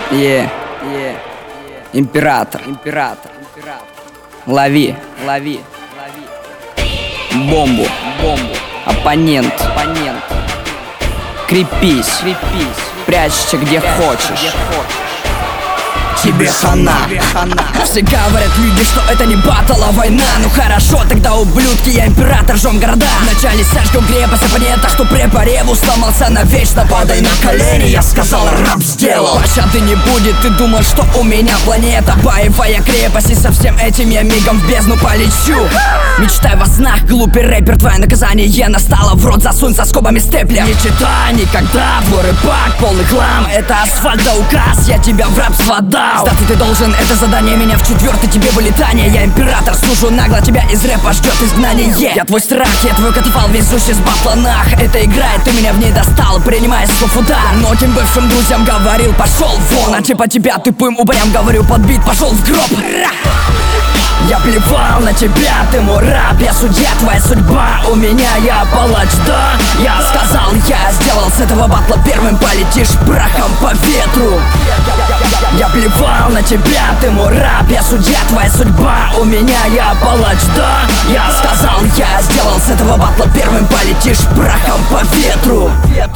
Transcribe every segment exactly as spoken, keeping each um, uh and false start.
Е, е, император, император, император. Лови, лови, лови. Бомбу, бомбу. Оппонент, оппонент. Крепись, крепись. Прячься где хочешь. Тебе хана, хана. Все говорят люди, что это не батл, а война. Ну хорошо, тогда, ублюдки, я император, жжем города. Вначале сожгем крепость, оппонента, что препареву сломался навечно. Падай на колени, я сказал, раб сделал. Пощады не будет, ты думал, что у меня планета боевая крепость, и со всем этим я мигом в бездну полечу. Мечтай во снах, глупый рэпер, твое наказание настало. В рот засунь со скобами степлер. Не читай никогда, двор и пак, полный хлам. Это асфальт да указ, я тебя в рабство дал. Сдаться ты должен, это задание меня в четвертый тебе вылетание. Я император, служу нагло, тебя из рэпа ждет изгнание. Я твой страх, я твой котофал, везущий с батла нах. Это игра, и ты меня в ней достал, принимая слов удар. Но тем бывшим друзьям говорил, пошел вон. А типа тебя тупым упырям говорю, подбить, пошел в гроб. Я плевал на тебя, ты мой раб, я судья, твоя судьба, у меня я палач, да. Я сказал, я сделал с этого батла первым, полетишь прахом по ветру. Я плевал на тебя, ты мой раб, я судья, твоя судьба, у меня я палач, да. Я сказал, я сделал с этого батла первым, полетишь прахом по ветру.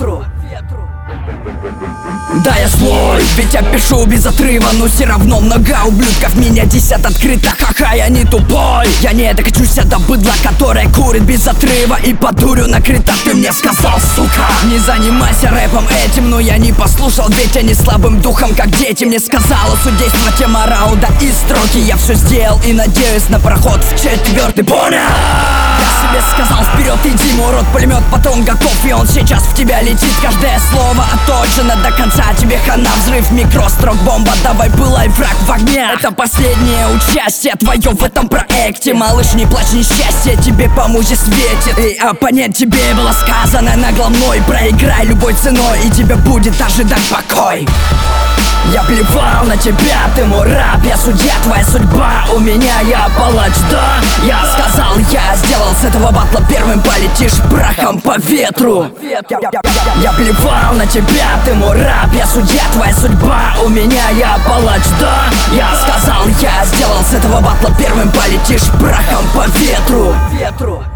Да, я злой, ведь я пишу без отрыва, но все равно много ублюдков меня десят открыто. Ха-ха, я не тупой, я не докачусь до быдла, которое курит без отрыва и по дурю накрыто. Ты мне сказал, сука, не занимайся рэпом этим, но я не послушал, ведь я не слабым духом, как дети. Мне сказала судейство, тема раунда и строки. Я все сделал и надеюсь на проход в четвертый, понял? Я себе сказал, вперед иди, мой рот пулемет, патрон готов, и он сейчас в тебя летит. Каждое слово отточено до конца, тебе хана, взрыв, микрострок, бомба, давай пылай, враг в огне. Это последнее участие твое в этом проекте, малыш, не плачь, несчастье тебе по музе светит. И оппонент, тебе было сказано нагло мной, проиграй любой ценой, и тебе будет ожидать покой. Я плевал на тебя, ты мой раб, я судья, твоя судьба, у меня я палач, да. Я сказал, я сделал с этого батла первым, полетишь прахом по ветру. Я, я, я, я плевал на тебя, ты мой раб, я судья, твоя судьба, у меня я палач, да. Я сказал, я сделал с этого батла первым, полетишь прахом по ветру.